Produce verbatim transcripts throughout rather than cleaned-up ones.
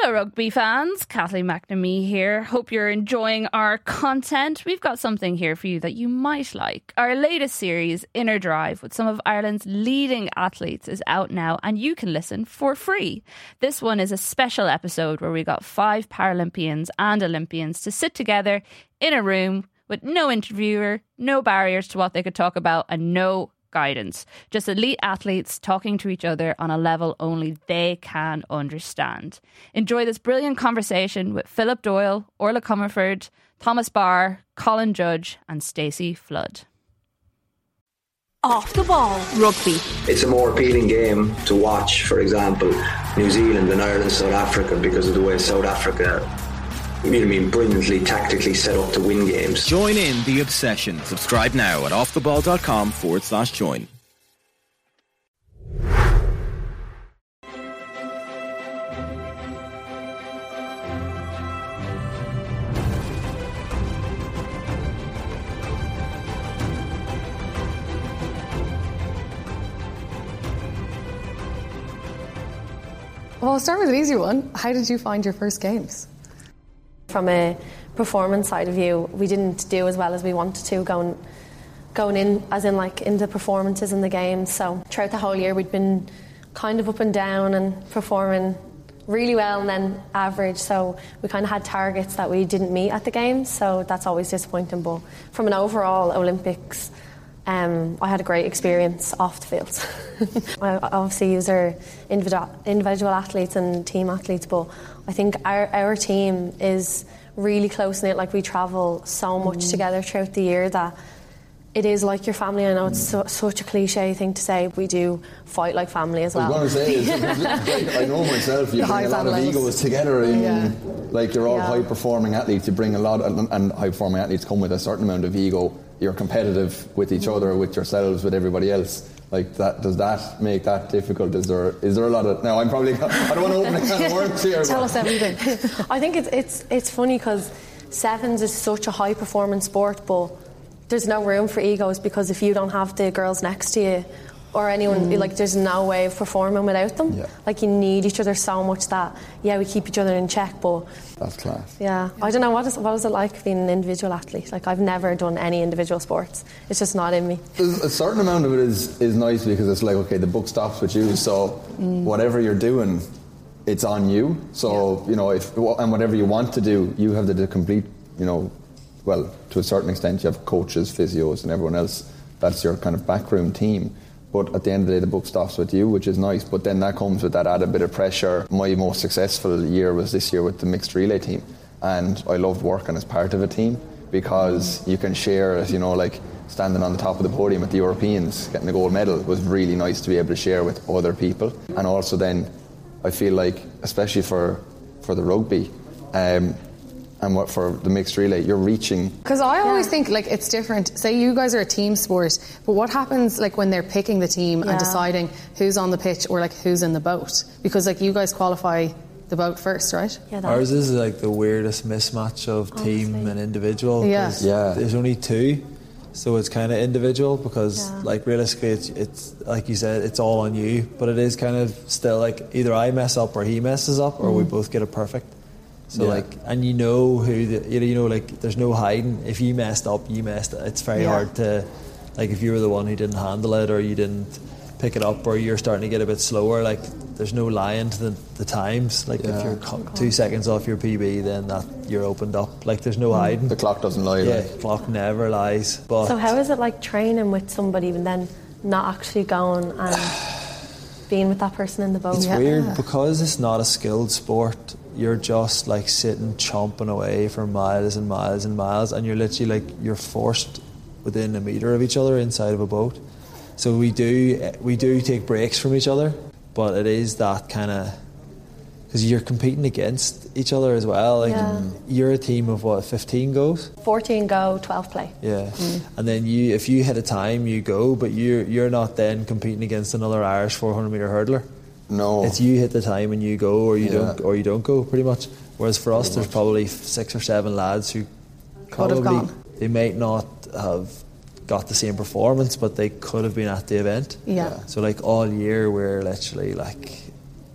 Hello rugby fans, Kathleen McNamee here. Hope you're enjoying our content. We've got something here for you that you might like. Our latest series, Inner Drive, with some of Ireland's leading athletes, is out now and you can listen for free. This one is a special episode where we got five Paralympians and Olympians to sit together in a room with no interviewer, no barriers to what they could talk about, and no guidance. Just elite athletes talking to each other on a level only they can understand. Enjoy this brilliant conversation with Philip Doyle, Orla Comerford, Thomas Barr, Colin Judge and Stacey Flood. Off the ball rugby. It's a more appealing game to watch, for example, New Zealand and Ireland, South Africa, because of the way South Africa, you know what I mean, brilliantly tactically set up to win games. Join in the obsession. Subscribe now at offtheball.com forward slash join. Well, I'll start with an easy one. How did you find your first games? From a performance side of view, we didn't do as well as we wanted to going going in, as in like in the performances in the games. So throughout the whole year we'd been kind of up and down and performing really well and then average. So we kind of had targets that we didn't meet at the games. So that's always disappointing. But from an overall Olympics, um, I had a great experience off the field. I obviously use our individual, individual athletes and team athletes, but I think our, our team is really close-knit. Like, we travel so much mm. together throughout the year that it is like your family. I know it's so, such a cliche thing to say. We do fight like family as well. I was going to say, it's, like, I know myself, you bring a lot of egos together. In, yeah. Like, you're all yeah. high-performing athletes. You bring a lot, of, and high-performing athletes come with a certain amount of ego. You're competitive with each other, with yourselves, with everybody else. Like, that, does that make that difficult? Is there is there a lot of... Now, I'm probably... I don't want to open a can of worms here. Tell us everything. I think it's it's it's funny because sevens is such a high performance sport, but there's no room for egos, because if you don't have the girls next to you or anyone, mm. like, there's no way of performing without them. Yeah. Like, you need each other so much that, yeah, we keep each other in check, but... That's class. Yeah. I don't know, what is what is it like being an individual athlete? Like, I've never done any individual sports. It's just not in me. There's a certain amount of it is, is nice, because it's like, okay, the buck stops with you, so mm. whatever you're doing, it's on you. So, yeah. you know, if and whatever you want to do, you have the complete, you know, well, to a certain extent, you have coaches, physios and everyone else. That's your kind of backroom team. But at the end of the day, the book stops with you, which is nice. But then that comes with that added bit of pressure. My most successful year was this year with the mixed relay team. And I loved working as part of a team, because you can share, you know, like standing on the top of the podium with the Europeans, getting a gold medal was really nice to be able to share with other people. And also then, I feel like, especially for, for the rugby, um, and what for the mixed relay, you're reaching. Because I always yeah. think, like, it's different. Say you guys are a team sport, but what happens, like, when they're picking the team yeah. and deciding who's on the pitch or, like, who's in the boat? Because, like, you guys qualify the boat first, right? Yeah, ours is, like, the weirdest mismatch of Honestly. team and individual. Yeah. yeah. There's only two, so it's kind of individual, because, yeah. like, realistically, it's, it's, like you said, it's all on you. But it is kind of still, like, either I mess up or he messes up, or mm. we both get it perfect. So yeah. like, and you know who the, you know, like, there's no hiding. If you messed up, you messed up. It's very yeah. hard to, like, if you were the one who didn't handle it, or you didn't pick it up, or you're starting to get a bit slower, like, there's no lying to the, the times. Like, yeah. if you're co- two seconds off your P B, then that you're opened up. Like, there's no hiding. The clock doesn't lie. Yeah, like. The clock never lies. But so how is it like training with somebody and then not actually going and being with that person in the boat? It's yeah. weird, because it's not a skilled sport. You're just, like, sitting chomping away for miles and miles and miles, and you're literally, like, you're forced within a metre of each other inside of a boat. So we do we do take breaks from each other, but it is that kind of, because you're competing against each other as well. Like, yeah. you're a team of what, fifteen goes? fourteen go, twelve play. Yeah, mm. and then you, if you hit a time, you go, but you're you're not then competing against another Irish four hundred metre hurdler. No, it's you hit the time and you go, or you yeah. don't, or you don't go, pretty much. Whereas for us, pretty there's much. probably six or seven lads who could have gone. They might not have got the same performance, but they could have been at the event. Yeah. So, like, all year we're literally, like,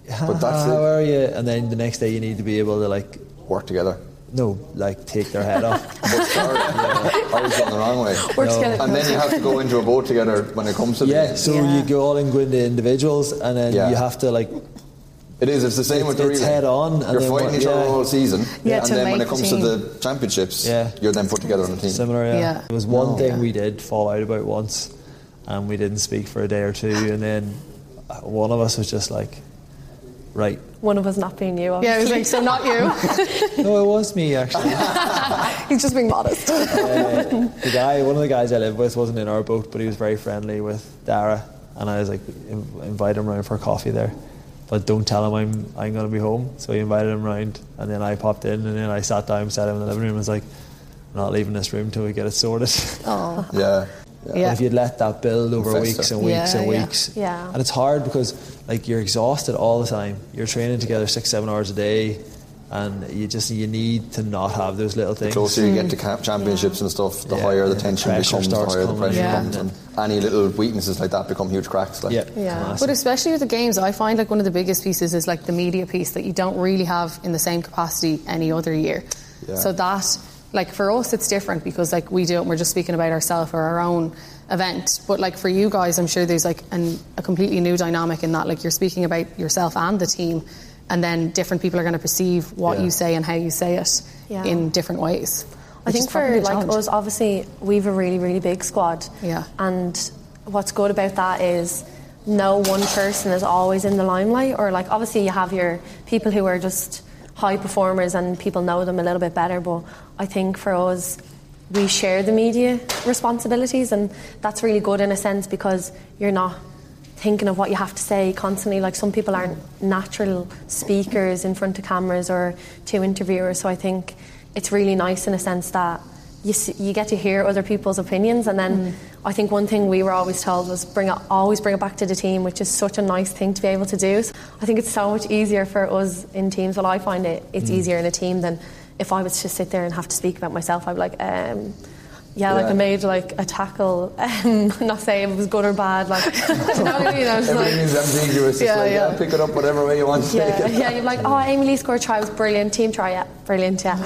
But that's how it. are you? And then the next day you need to be able to like Work together. no, like take their head off. But sorry, yeah, I was going the wrong way. We're No. together. And then you have to go into a boat together when it comes to the Yeah, game. so Yeah. you go all in, go into individuals, and then Yeah. you have to like It is. It's the same It's- with the it's relay. head on, and You're then fighting what- each other yeah. all season, Yeah, and to then when make it comes the to team. the championships, Yeah. you're then put together on a team. similar. Yeah. Yeah. There was one Oh, thing yeah. we did fall out about once, and we didn't speak for a day or two, and then uh, one of us was just like, right. One of us not being you, Yeah, it was obviously. like, so not you. No, it was me actually. He's just being modest. uh, the guy, one of the guys I lived with, wasn't in our boat, but he was very friendly with Dara, and I was like, in, invite him round for coffee there, but don't tell him I'm I'm going to be home. So he invited him round, and then I popped in, and then I sat down beside him in the living room and was like, I'm not leaving this room till we get it sorted. Oh, Yeah. yeah. If you'd let that build over Fester. weeks and weeks Yeah, and yeah. weeks, Yeah. and it's hard because like you're exhausted all the time. You're training together six, seven hours a day, and you just you need to not have those little The things. closer you get to camp championships and stuff, the Yeah. higher the Yeah. tension Pressure becomes, the starts higher the coming pressure in. comes, Yeah. and any little weaknesses like that become huge cracks. Like. Yeah, Yeah. massive. But especially with the games, I find like one of the biggest pieces is like the media piece that you don't really have in the same capacity any other year. Yeah. So that, like for us, it's different because like we do it and we're just speaking about ourselves or our own event. But like for you guys, I'm sure there's like an, a completely new dynamic in that. Like you're speaking about yourself and the team, and then different people are going to perceive what Yeah. you say and how you say it Yeah. in different ways. I which think is probably for a like challenge. us, obviously, we've a really, really big squad. Yeah. And what's good about that is no one person is always in the limelight, or like obviously you have your people who are just high performers and people know them a little bit better, but I think for us we share the media responsibilities, and that's really good in a sense because you're not thinking of what you have to say constantly. Like some people aren't natural speakers in front of cameras or to interviewers, so I think it's really nice in a sense that you s- you get to hear other people's opinions, and then I think one thing we were always told was bring it, always bring it back to the team, which is such a nice thing to be able to do. So I think it's so much easier for us in teams. Well, I find it it's easier in a team than if I was to sit there and have to speak about myself. I'd be like, um, yeah, like Yeah. I made like a tackle, um, not saying if it was good or bad. Like, you know what I mean? I was like, Everything's ambiguous. It's Yeah, like, yeah, yeah. pick it up whatever way you want to take yeah, it. yeah, you're like, oh, Amy Lee scored a try, it was brilliant. Team try, yeah, brilliant, yeah.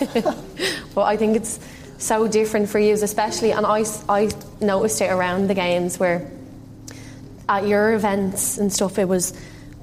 But I think it's so different for you, especially, and I, I noticed it around the games where at your events and stuff, it was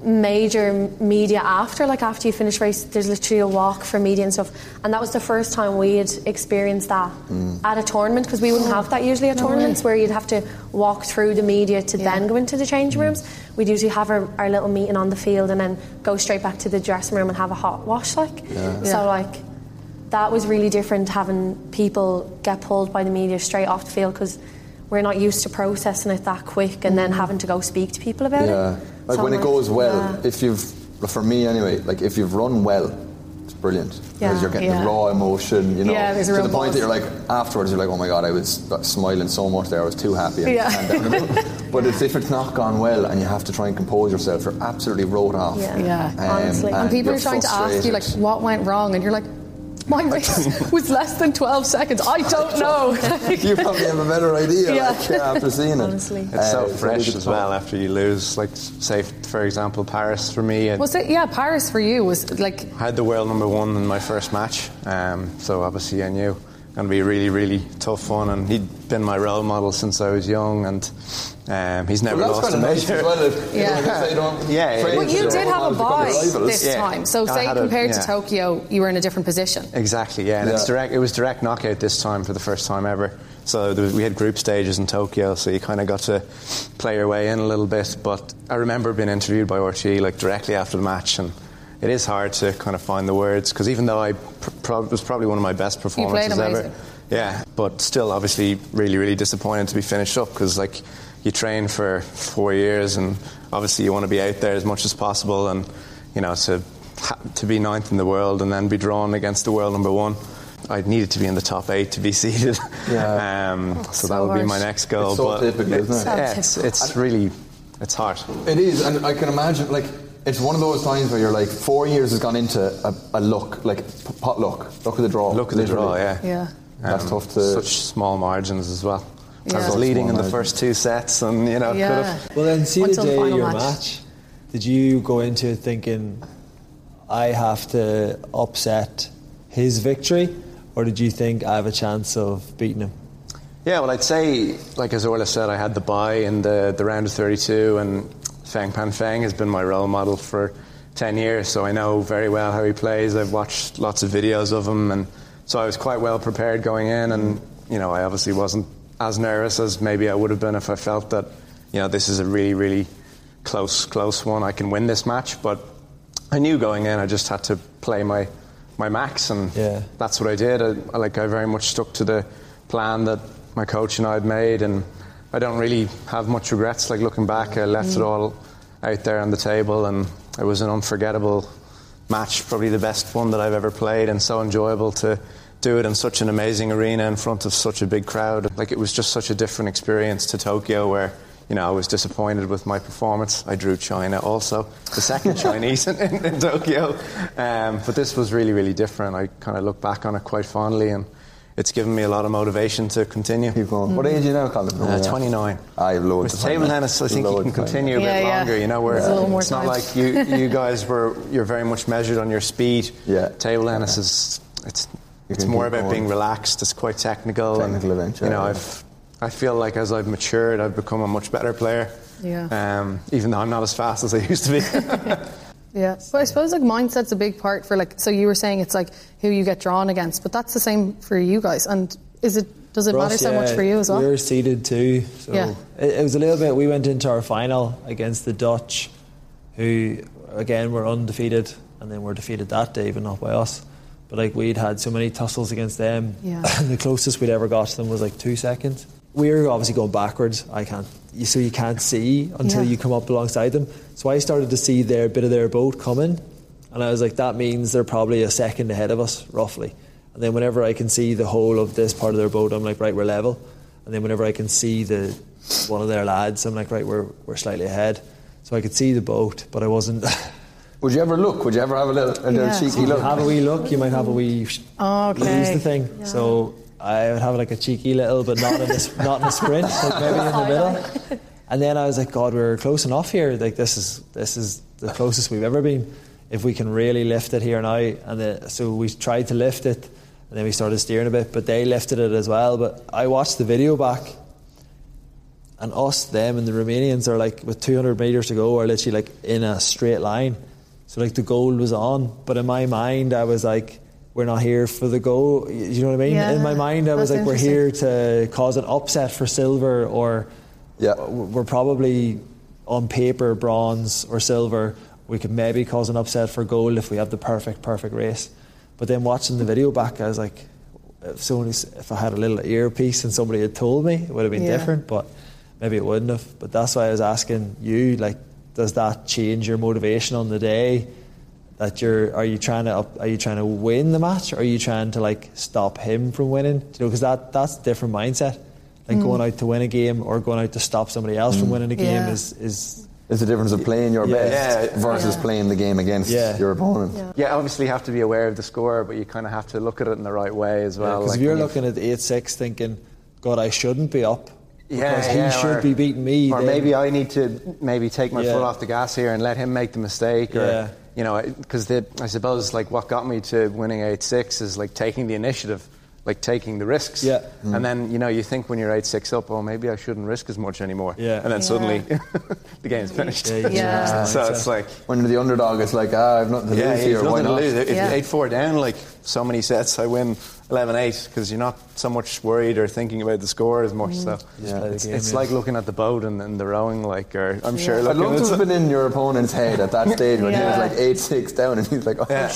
major media after, like after you finish race, there's literally a walk for media and stuff, and that was the first time we had experienced that at a tournament, because we wouldn't have that usually at tournaments where you'd have to walk through the media to Yeah. then go into the changing rooms. We'd usually have our, our little meeting on the field and then go straight back to the dressing room and have a hot wash, like Yeah. so like that was really different, having people get pulled by the media straight off the field, because we're not used to processing it that quick and then having to go speak to people about Yeah, it. like So when it like, goes well, yeah. if you've, for me anyway, like if you've run well, it's brilliant because Yeah. you're getting Yeah. the raw emotion, you know, Yeah, there's a to real the point buzz. that you're like afterwards, you're like, oh my god, I was smiling so much there, I was too happy. And Yeah. and down the road. But it's, if it's not gone well and you have to try and compose yourself, you're absolutely wrote off. Yeah. Yeah. Um, Honestly. And people you're are trying to ask you like frustrated. what went wrong, and you're like, my race was less than twelve seconds. I don't know. You probably have a better idea Yeah. like, yeah, after seeing it. Honestly. It's so Uh, fresh really as good well talk. after you lose. Like, say, for example, Paris for me. I Was it? Yeah, Paris for you was like. had the world number one in my first match. Um, so obviously I knew going to be a really, really tough one. And he'd been my role model since I was young, and um, he's never Well, lost that's a kind of nice measure. as well. If, Yeah. you know, if they don't Yeah, yeah. train But you to did their have a role models, buy become rivals. this Yeah. time. So I say had a- compared to yeah. Tokyo, you were in a different position. Exactly, yeah, and Yeah. it's direct. It was direct knockout this time for the first time ever. So there was, we had group stages in Tokyo, so you kind of got to play your way in a little bit. But I remember being interviewed by R T E like directly after the match, and it is hard to kind of find the words, because even though I pr- pro- it was probably one of my best performances ever, amazing. yeah, but still obviously really really disappointed to be finished up, because like you train for four years and obviously you want to be out there as much as possible, and you know to ha- to be ninth in the world and then be drawn against the world number one. I needed to be in the top eight to be seeded. Yeah. um, so, so that would be my harsh. next goal. It's so but typical, isn't it? Yeah, it's, it's really it's hard. It is, and I can imagine, like, it's one of those times where you're like, four years has gone into a, a luck, like, p- pot luck, luck of the draw. Look at the draw, literally. yeah. Yeah. That's Um, tough to... Such small margins as well. I Yeah. was Such leading small in the margins. first two sets, and you know, Yeah. could have. Well, then see the Until the day final your match. match. did you go into it thinking I have to upset his victory, or did you think I have a chance of beating him? Yeah, well, I'd say, like as Orla said, I had the bye in the, the round of thirty-two, and Feng Pan Feng has been my role model for ten years, so I know very well how he plays. I've watched lots of videos of him, and so I was quite well prepared going in, and you know, I obviously wasn't as nervous as maybe I would have been if I felt that, you know, this is a really, really close, close one. I can win this match, but I knew going in I just had to play my my max, and yeah. that's what I did. I, like I very much stuck to the plan that my coach and I had made, and I don't really have much regrets. Like looking back, I left mm. it all out there on the table, and it was an unforgettable match, probably the best one that I've ever played, and so enjoyable to do it in such an amazing arena in front of such a big crowd. Like it was just such a different experience to Tokyo, where you know I was disappointed with my performance. I drew China also, the second Chinese in, in, in Tokyo, um, but this was really, really different. I kind of look back on it quite fondly, and it's given me a lot of motivation to continue. Keep going. Mm. What age are you now, Colin? Uh, twenty-nine. I have loads With table tennis, I think you can continue a bit yeah, longer. Yeah. You know, where yeah. it's not like you, you guys were. You're very much measured on your speed. Yeah. Table tennis yeah. is it's it's more about going. being relaxed. It's quite technical. Technical and, event. You know, yeah. I've I feel like as I've matured, I've become a much better player. Yeah. Um, even though I'm not as fast as I used to be. Yeah, but I suppose like mindset's a big part for like. So you were saying it's like who you get drawn against, but that's the same for you guys. And is it? Does it for matter us, so yeah, much for you as well? We were seeded too, so yeah. it, it was a little bit. We went into our final against the Dutch, who again were undefeated, and then were defeated that day, but not by us. But like we'd had so many tussles against them, yeah. and the closest we'd ever got to them was like two seconds. We were obviously going backwards. I can't, so you can't see until yeah. you come up alongside them. So I started to see their bit of their boat coming, and I was like, that means they're probably a second ahead of us, roughly. And then whenever I can see the whole of this part of their boat, I'm like, right, we're level. And then whenever I can see the one of their lads, I'm like, right, we're we're slightly ahead. So I could see the boat, but I wasn't. Would you ever look? Would you ever have a little, a little yeah. cheeky look? Have a wee look. You might have a wee oh, okay. lose the thing. Yeah. So I would have like a cheeky little, but not in a, not in a sprint, like maybe in the middle. And then I was like, God, we're close enough here. Like this is this is the closest we've ever been. If we can really lift it here now, and the, so we tried to lift it, and then we started steering a bit, but they lifted it as well. But I watched the video back, and us, them, and the Romanians are like with two hundred metres to go, are literally like in a straight line. So like the goal was on, but in my mind I was like, we're not here for the goal. You know what I mean? Yeah, in my mind I was like, we're here to cause an upset for silver, or yeah. we're probably on paper bronze or silver. We could maybe cause an upset for gold if we have the perfect, perfect race. But then watching the video back, I was like, if, somebody, if I had a little earpiece and somebody had told me, it would have been yeah. different, but maybe it wouldn't have. But that's why I was asking you, like, does that change your motivation on the day? That you're, are you trying to, are you trying to win the match, or are you trying to like stop him from winning? You know, because that that's a different mindset. Like mm. going out to win a game or going out to stop somebody else mm. from winning a game yeah. is is. It's the difference of playing your yeah. best yeah. versus yeah. playing the game against yeah. your opponent. Yeah. Yeah, obviously you have to be aware of the score, but you kind of have to look at it in the right way as well. Because like if you're looking at eight six thinking, God, I shouldn't be up. Yeah, because he yeah, should or, be beating me. Or then. maybe I need to maybe take my yeah. foot off the gas here and let him make the mistake. Or, yeah. you know, because I suppose like what got me to winning eight six is like taking the initiative, like taking the risks. Yeah. Mm. And then, you know, you think when you're eight six up, oh, maybe I shouldn't risk as much anymore. Yeah. And then yeah. suddenly the game's finished. Yeah. yeah. So it's like... When you're the underdog, it's like, ah, I've nothing to yeah, lose here. nothing Why to not? lose. If yeah. you're eight four down, like so many sets, I win eleven eight because you're not so much worried or thinking about the score as much. Mm. So yeah. it's, game, it's yeah. like looking at the boat and, and the rowing, like, or I'm yeah. sure I'd looking love to at have been in your opponent's head at that stage when yeah. he was like eight six down and he's like, oh, yeah.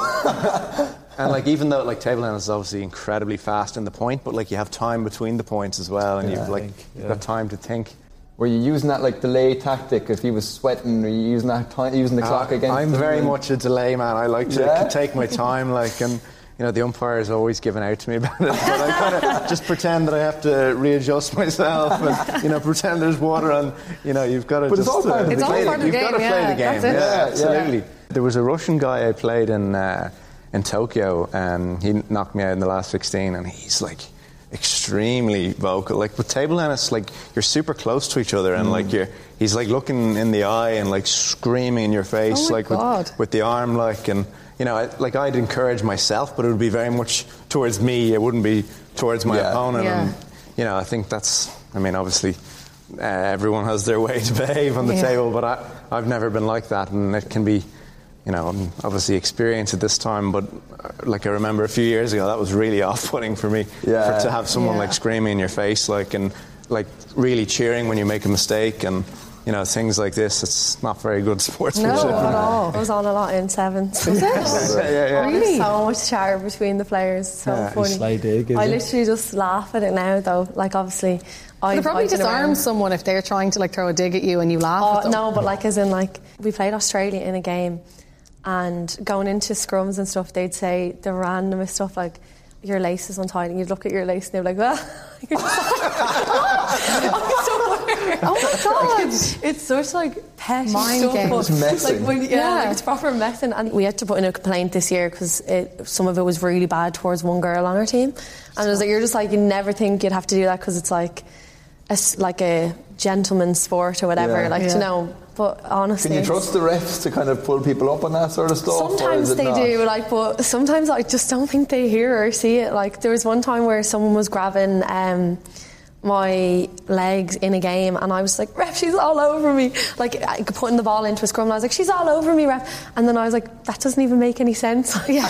uh-oh. And like even though like table tennis is obviously incredibly fast in the point, but like you have time between the points as well, and yeah, you've like think, yeah. you've got time to think. Were you using that like delay tactic? If he was sweating, were you using that time, using the clock uh, against I'm him? very much a delay man. I like to yeah? take my time, like, and you know the umpire is always giving out to me about it, but I kind of just pretend that I have to readjust myself, and you know pretend there's water, and you know you've got to but just it's all part of uh, the it's game. all part of the you've game. got to play yeah, the game. that's it. Yeah, Yeah, absolutely. yeah. There was a Russian guy I played in uh, in Tokyo, and he knocked me out in the last sixteen, and he's like extremely vocal. Like with table tennis, like you're super close to each other, and Mm. like you're he's like looking in the eye and like screaming in your face, Oh my like God. with, with the arm, like, and you know, I, like I'd encourage myself, but it would be very much towards me. It wouldn't be towards my Yeah. opponent. Yeah. And you know, I think that's. I mean, obviously, uh, everyone has their way to behave on the Yeah. table, but I, I've never been like that, and it can be. You know, I'm obviously experienced at this time, but uh, like I remember a few years ago, that was really off-putting for me. Yeah. For, to have someone Yeah. like screaming in your face, like and like really cheering when you make a mistake, and you know things like this. It's not very good sportsmanship. No, at all. I was on a lot in sevens. yeah, yeah, yeah. There's Really? so much chatter between the players. So Yeah. funny. Sly dig, is I it? literally just laugh at it now, though. Like, obviously, I They probably I've been disarm around- someone if they're trying to like throw a dig at you and you laugh Oh, at them. no, but like, as in, like, we played Australia in a game, and going into scrums and stuff, they'd say the randomest stuff like, your lace is untied, and you'd look at your lace and they'd be like, well, you're just Oh my God. it's such like petty Mind stuff. games. but, It's messing. Like, when, yeah, Yeah. like, it's proper messing. And we had to put in a complaint this year because some of it was really bad towards one girl on our team. And it was like, you're just like, you never think you'd have to do that because it's like a, s- like a gentleman's sport or whatever. Yeah. Like, Yeah. you know, but honestly. Can you it's- trust the refs to kind of pull people up on that sort of stuff? or is Sometimes it they not? do, like, but sometimes I just don't think they hear or see it. Like, there was one time where someone was grabbing um, my legs in a game, and I was like, "Ref, she's all over me!" Like, I- putting the ball into a scrum, and I was like, "She's all over me, ref!" And then I was like, "That doesn't even make any sense." Yeah.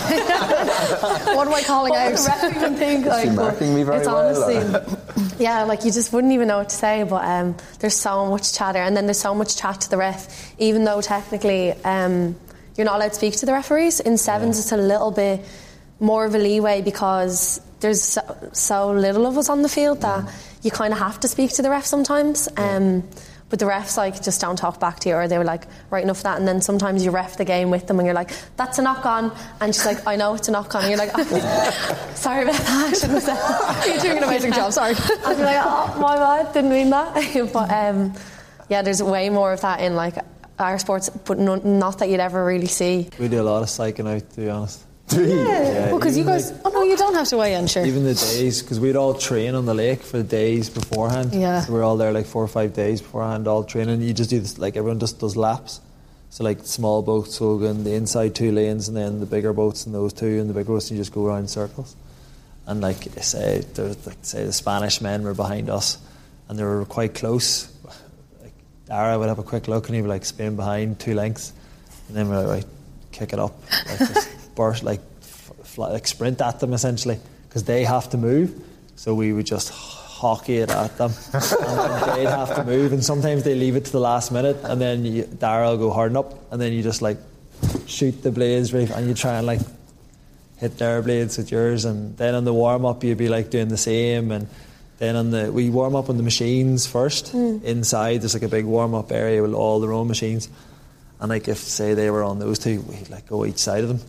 What am I calling What out? would the ref even think? Like, she but marking me very it's well, honestly, yeah, like you just wouldn't even know what to say. But um, there's so much chatter, and then there's so much chat to the ref, even though technically um, you're not allowed to speak to the referees. In sevens, it's a little bit more of a leeway because there's so, so little of us on the field that you kind of have to speak to the ref sometimes. Um, but the refs like just don't talk back to you, or they were like, right, enough of that. And then sometimes you ref the game with them and you're like, that's a knock on, and she's like, I know it's a knock on, and you're like, oh, sorry about that, I shouldn't have said that. You're doing an amazing job, sorry. And you're like, oh my bad, didn't mean that. But um, yeah, there's way more of that in like our sports, but no, not that you'd ever really see. We do a lot of psyching out, to be honest. Yeah. Well, because you even guys. like- Oh no, you don't have to weigh in, sure. Even the days, because we'd all train on the lake for the days beforehand. Yeah. So we're all there like four or five days beforehand, all training. You just do this, like everyone just does laps. So like small boats will go in the inside two lanes, and then the bigger boats and those two, and the big boats, and you just go around in circles. And like say, there's like say the Spanish men were behind us, and they were quite close. Like Dara would have a quick look, and he'd be like spin behind two lengths, and then we're like, right, kick it up, like just burst, like f- fly, like sprint at them essentially, because they have to move. So we would just hockey it at them, and then they'd have to move. And sometimes they leave it to the last minute, and then you, Dara will go harden up, and then you just like shoot the blades, right, and you try and like hit their blades with yours. And then on the warm up, you'd be like doing the same. And then on the we warm up on the machines first. Mm. Inside, there's like a big warm up area with all their own machines. And like if say they were on those two, we'd like go each side of them,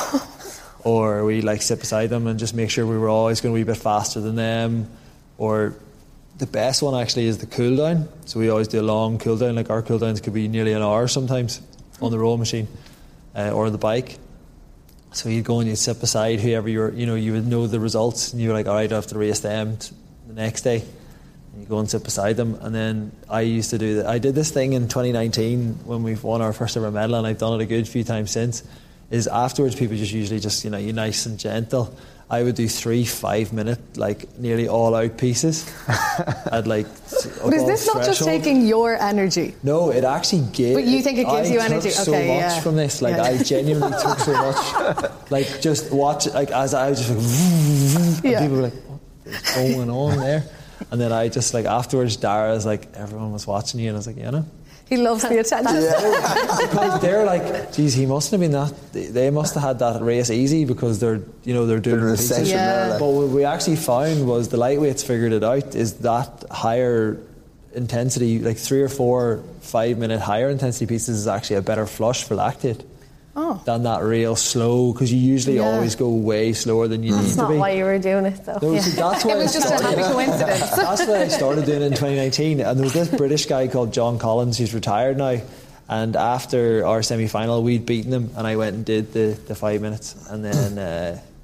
or we like sit beside them and just make sure we were always going to be a bit faster than them. Or the best one actually is the cool down. So we always do a long cool down. Like our cool downs could be nearly an hour sometimes on the row machine uh, or the bike. So you'd go and you'd sit beside whoever you're, you know, you would know the results, and you were like, all right, I have to race them t- the next day. And you go and sit beside them. And then I used to do that. I did this thing in twenty nineteen when we've won our first ever medal, and I've done it a good few times since. Is afterwards people just usually just, you know, you're nice and gentle. I would do three five minute, like nearly all out pieces. I'd like. But is this not just taking your energy? No, it actually gives. But you think it gives I you took energy? so Okay, much yeah. from this. Like Yeah. I genuinely took so much. Like just watch. Like as I was just like, and Yeah. people were like, "What's going on there?" And then I just like afterwards, Dara was like, everyone was watching you, and I was like, yeah, no. He loves the attention. Because they're like, geez, he mustn't have been that. They must have had that race easy because they're, you know, they're doing They're in a pieces. session Yeah. there, like. But what we actually found was the lightweights figured it out. Is that higher intensity, like three or four five minute higher intensity pieces, is actually a better flush for lactate Oh. than that real slow. Because you usually Yeah. always go way slower than you need That's to not be. why you were doing it, though. No, see, that's why It was I just a started- happy coincidence. That's what I started doing in twenty nineteen. And there was this British guy called John Collins who's retired now. And after our semi-final, we'd beaten him, and I went and did the, the five minutes. And then uh,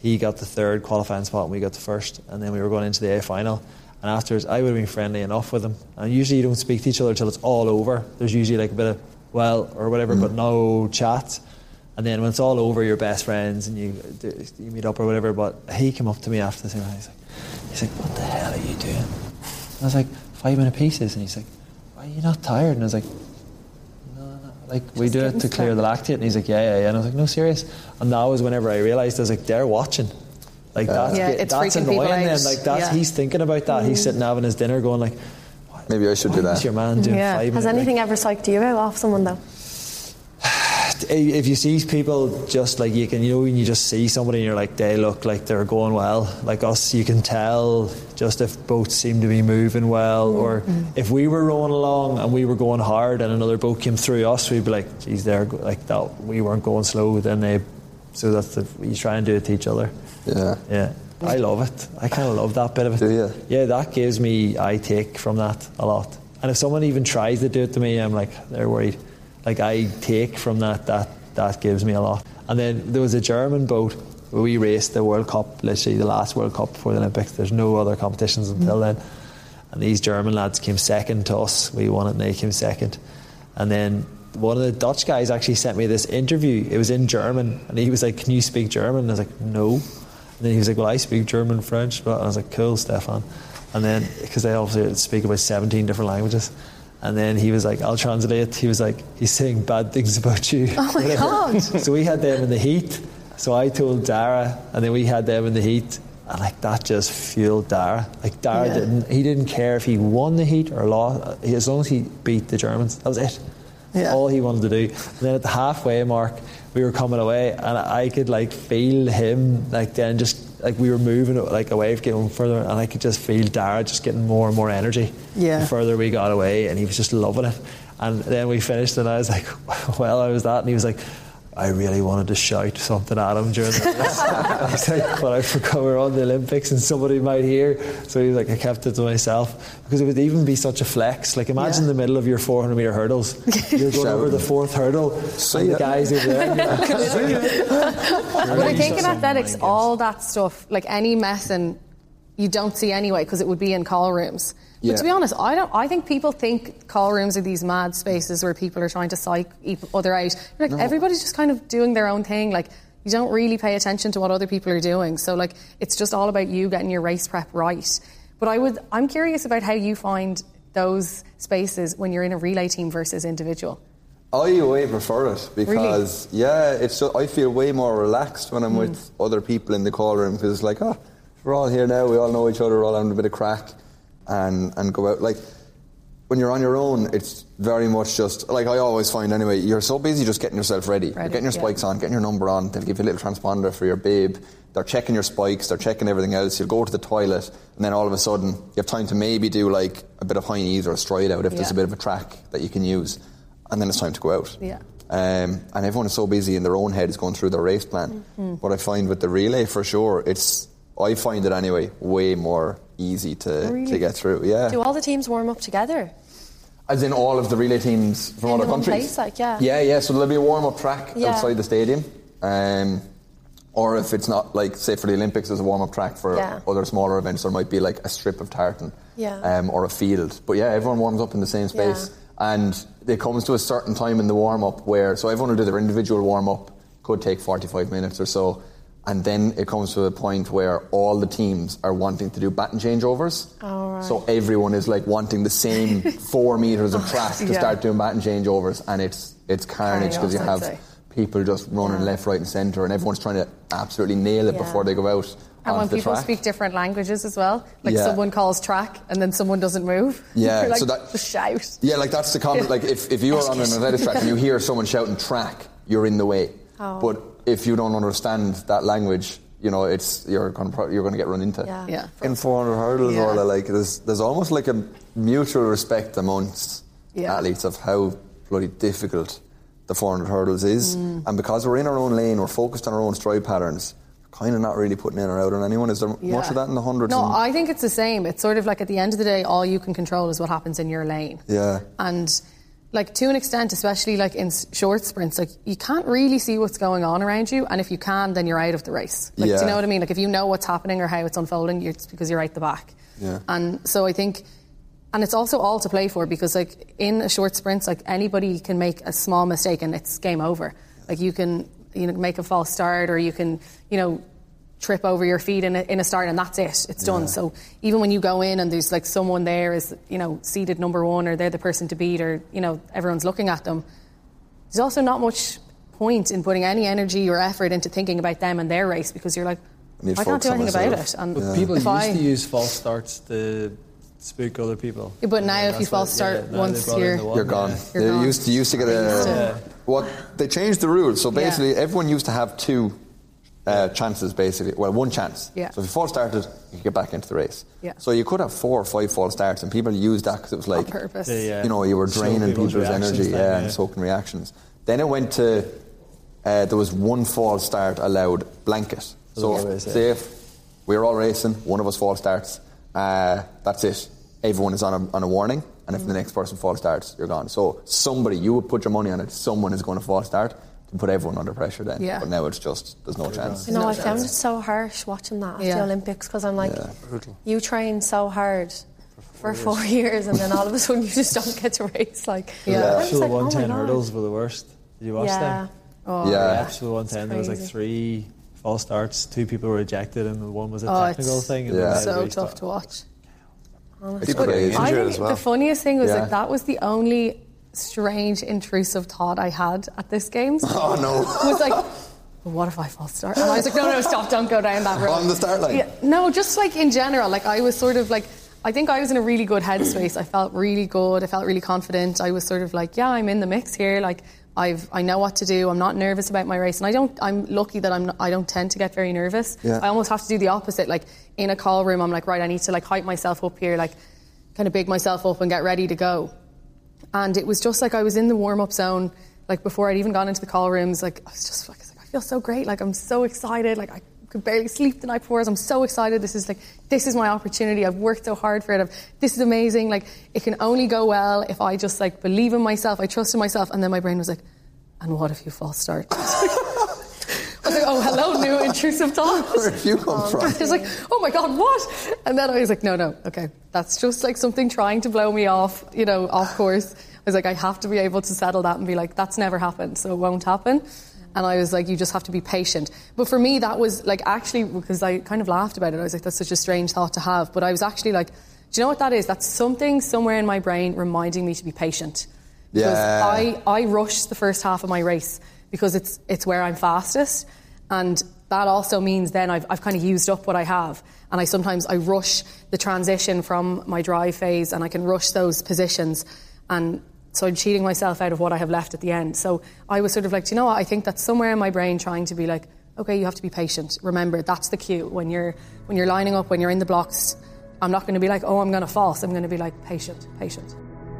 he got the third qualifying spot and we got the first, and then we were going into the A final. And afterwards, I would have been friendly enough with him. And usually you don't speak to each other till it's all over. There's usually like a bit of, well, or whatever, mm. but no chat. And then when it's all over, you're best friends and you you meet up or whatever. But he came up to me after the thing and he's like, he's like, what the hell are you doing? And I was like, five minute pieces. And he's like, are you not tired? And I was like, no, no. Like, Just we do it to clear started. the lactate. And he's like, yeah, yeah, yeah. And I was like, no, serious. And that was whenever I realised, I was like, they're watching. Like that's, yeah, it's that's annoying then. Like that's yeah. he's thinking about that. Mm. He's sitting having his dinner, going like, maybe I should do that. Your man doing yeah. five Has minutes, anything like, ever psyched you out off someone though? If you see people just like you can, you know, when you just see somebody and you're like, they look like they're going well. Like us, you can tell just if boats seem to be moving well, or mm. if we were rowing along and we were going hard and another boat came through us, we'd be like, geez, they're like that. We weren't going slow. Then they, so that's the, you try and do it to each other. Yeah, yeah. I love it. I kind of love that bit of it. Do you? Yeah, that gives me, I take from that a lot. And if someone even tries to do it to me, I'm like, they're worried. Like, I take from that, that that gives me a lot. And then there was a German boat where we raced the World Cup, literally the last World Cup before the Olympics. There's no other competitions until mm. then. And these German lads came second to us. We won it and they came second. And then one of the Dutch guys actually sent me this interview. It was in German. And he was like, can you speak German? And I was like, no. And then he was like, well, I speak German, French. And I was like, cool, Stefan. And then, because they obviously speak about seventeen different languages. And then he was like, I'll translate. He was like, he's saying bad things about you. Oh my God. So we had them in the heat. So I told Dara, and then we had them in the heat. And like that just fueled Dara. Like Dara yeah. didn't, he didn't care if he won the heat or lost. As long as he beat the Germans, that was it. Yeah. All he wanted to do. And then at the halfway mark, we were coming away, and I could like feel him like then just like we were moving like away, getting further, and I could just feel Dara just getting more and more energy. Yeah. The further we got away, and he was just loving it. And then we finished, and I was like, "Well, I was that," and he was like, I really wanted to shout something at him during the race. I was like, but I forgot we were on the Olympics and somebody might hear. So he was like, I kept it to myself. Because it would even be such a flex. Like imagine yeah. the middle of your four hundred metre hurdles. You're going over the fourth hurdle and the guys over there. But I think in athletics, all that stuff, like any messing, you don't see anyway because it would be in call rooms. But yeah. to be honest, I don't. I think people think call rooms are these mad spaces where people are trying to psych each other out. Like no. everybody's just kind of doing their own thing. Like you don't really pay attention to what other people are doing. So like it's just all about you getting your race prep right. But I would. I'm curious about how you find those spaces when you're in a relay team versus individual. I way prefer it because really? yeah, it's. Just, I feel way more relaxed when I'm mm. with other people in the call room because it's like, oh, we're all here now. We all know each other. We're all having a bit of crack. And, and go out. Like, when you're on your own, it's very much just, like I always find anyway, you're so busy just getting yourself ready. ready you're getting your spikes yeah. on, getting your number on, they'll give you a little transponder for your babe, they're checking your spikes, they're checking everything else, you'll go to the toilet, and then all of a sudden, you have time to maybe do like a bit of high knees or a stride out if yeah. there's a bit of a track that you can use, and then it's time to go out. Yeah. Um, and everyone is so busy in their own heads going through their race plan. Mm-hmm. What I find with the relay, for sure, it's, I find it anyway, way more easy to, really? to get through. Yeah. Do all the teams warm up together? As in all of the relay teams from in other countries? Place, like, yeah. Yeah, yeah. So there'll be a warm-up track yeah. outside the stadium. Um, or if it's not, like, say for the Olympics, there's a warm-up track for yeah. other smaller events. There might be like a strip of tartan yeah. um, or a field. But yeah, everyone warms up in the same space. Yeah. And it comes to a certain time in the warm-up where, so everyone will do their individual warm-up, could take forty-five minutes or so. And then it comes to a point where all the teams are wanting to do baton changeovers. Oh, right. So everyone is like wanting the same four metres of track to yeah. start doing baton changeovers, and it's it's carnage because you have say. people just running yeah. left, right, and centre, and everyone's trying to absolutely nail it yeah. before they go out. And when people track. speak different languages as well, like yeah. someone calls track and then someone doesn't move. Yeah, like, so that just shout. Yeah, like that's the comment. Like if if you are on an athletics track and you hear someone shouting track, you're in the way. Oh. But if you don't understand that language, you know, it's you're going to you're going to get run into. Yeah. yeah. In four hundred hurdles, yeah. or like there's there's almost like a mutual respect amongst yeah. athletes of how bloody difficult the four hundred hurdles is, mm. and because we're in our own lane, we're focused on our own stride patterns. We're kind of not really putting in or out on anyone. Is there yeah. much of that in the hundreds? No, I think it's the same. It's sort of like at the end of the day, all you can control is what happens in your lane. Yeah. And like to an extent, especially like in s- short sprints, like you can't really see what's going on around you, and if you can, then you're out of the race. Like, Yeah. do you know what I mean? Like if you know what's happening or how it's unfolding, you're, it's because you're out the back. Yeah. And so I think, and it's also all to play for, because like in a short sprint, like anybody can make a small mistake and it's game over. Like you can, you know, make a false start, or you can, you know, trip over your feet in a, in a start, and that's it. It's done. Yeah. So even when you go in and there's like someone there is, you know, seated number one, or they're the person to beat, or, you know, everyone's looking at them, there's also not much point in putting any energy or effort into thinking about them and their race, because you're like, need to I can't focus do on anything about myself. it. And But people if used I, to use false starts to spook other people. Yeah, but now Yeah, if you that's false what- start yeah, now once they brought in you're- the one, You're gone. yeah. You're they gone. used to used to get a Yeah. what they changed the rules. So basically, Yeah. everyone used to have two uh, chances. Basically, well, one chance. Yeah. So if you false started, you could get back into the race. Yeah. So you could have four or five false starts, and people used that because it was on like, purpose. Yeah, yeah. you know, you were Show draining people's people's, reactions energy, then, yeah, yeah. and soaking reactions. Then it went to uh, there was one false start allowed blanket. So Always, yeah. say if we're all racing, one of us false starts, uh, that's it. Everyone is on a, on a warning, and if the next person false starts, you're gone. So somebody, you would put your money on it, someone is going to false start to put everyone under pressure then. Yeah. But now it's just, there's no chance. You know, No I found it chance. so harsh watching that at Yeah. the Olympics, because I'm like, Yeah. you train so hard for four years, and then all of a sudden you just don't get to race. Like, Yeah. I The was actual like, oh my one ten God. hurdles were the worst. Did you watch Yeah. them? Oh, The Yeah. actual one ten, there was like crazy. three false starts, two people were ejected, and one was a Oh, technical it's thing. And Yeah. then they so restart. tough to watch. It's But crazy. I Injured think as well. the funniest thing was Yeah. like that was the only strange, intrusive thought I had at this games. Oh no. Was like, well, what if I false start? And I was like, no, no, stop, don't go down that road. On the start line? Yeah, no, just like in general. Like I was sort of like, I think I was in a really good headspace. I felt really good. I felt really confident. I was sort of like, yeah, I'm in the mix here. Like I've, I know what to do. I'm not nervous about my race, and I don't. I'm lucky that I'm. Not, I don't tend to get very nervous. Yeah. I almost have to do the opposite. Like in a call room, I'm like, right, I need to like hype myself up here, like kind of big myself up and get ready to go. And it was just like I was in the warm-up zone, like before I'd even gone into the call rooms. Like I was just like, I, was like, I feel so great. Like I'm so excited. Like I could barely sleep the night before. I'm so excited. This is like, this is my opportunity. I've worked so hard for it. I've, this is amazing. Like it can only go well if I just like believe in myself. I trust in myself. And then my brain was like, and what if you false start? I was like, oh, hello, new intrusive thought. Where did you come from? I was like, oh my God, what? And then I was like, no, no, okay. That's just like something trying to blow me off, you know, off course. I was like, I have to be able to settle that and be like, that's never happened, so it won't happen. And I was like, you just have to be patient. But for me, that was like actually, because I kind of laughed about it, I was like, that's such a strange thought to have. But I was actually like, do you know what that is? That's something somewhere in my brain reminding me to be patient. Because Yeah. I, I rushed the first half of my race because it's it's where I'm fastest. And that also means then I've, I've kind of used up what I have. And I sometimes I rush the transition from my drive phase, and I can rush those positions. And so I'm cheating myself out of what I have left at the end. So I was sort of like, do you know what? I think that's somewhere in my brain trying to be like, okay, you have to be patient. Remember, that's the cue. When you're when you're lining up, when you're in the blocks, I'm not going to be like, oh, I'm going to false. I'm going to be like, patient, patient.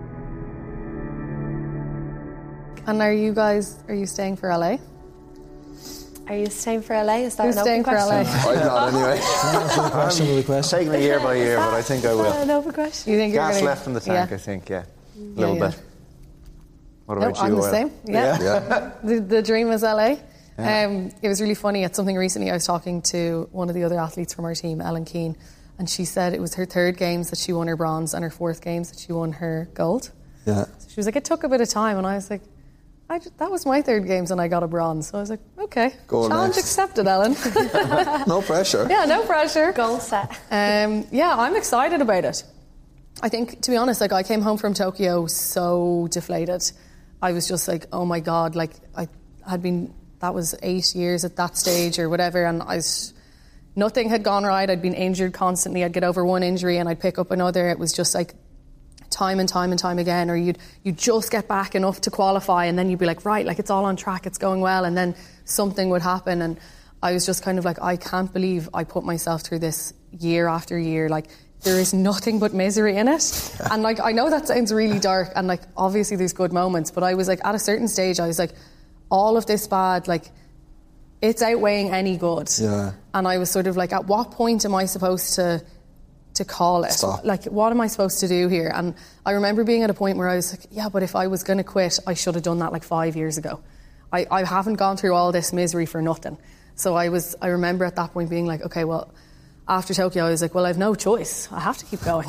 And are you guys, are you staying for L A? Are you staying for L A? Is that Who's an staying open for L A? question? I'm not anyway. Question with a question. Taking it year by year, but I think I Is that will. an open question? You think you're Gas gonna, left in the tank, Yeah. I think, yeah. A little yeah. bit. What No, about I'm you, the Oil? same. Yeah. Yeah. the, the dream is L A. Yeah. Um, it was really funny. At something recently, I was talking to one of the other athletes from our team, Ellen Keane, and she said it was her third games that she won her bronze and her fourth games that she won her gold. Yeah. So she was like, it took a bit of time, and I was like, I ju- that was my third games and I got a bronze. So I was like, okay, Goal challenge next. accepted, Ellen. No pressure. Yeah, no pressure. Goal set. Um, yeah, I'm excited about it. I think, to be honest, like I came home from Tokyo so deflated. I was just like, oh my God, like I had been, that was eight years at that stage or whatever, and I was, nothing had gone right. I'd been injured constantly. I'd get over one injury and I'd pick up another. It was just like time and time and time again, or you'd you just get back enough to qualify and then you'd be like, right, like it's all on track, it's going well, and then something would happen. And I was just kind of like, I can't believe I put myself through this year after year. Like there is nothing but misery in it. And like I know that sounds really dark, and like obviously there's good moments, but I was like at a certain stage I was like, all of this bad, like it's outweighing any good. Yeah. And I was sort of like, at what point am I supposed to to call it. Stop. Like, what am I supposed to do here? And I remember being at a point where I was like, yeah, but if I was going to quit, I should have done that like five years ago. I, I haven't gone through all this misery for nothing. So I was, I remember at that point being like, okay, well, after Tokyo, I was like, well, I have no choice. I have to keep going.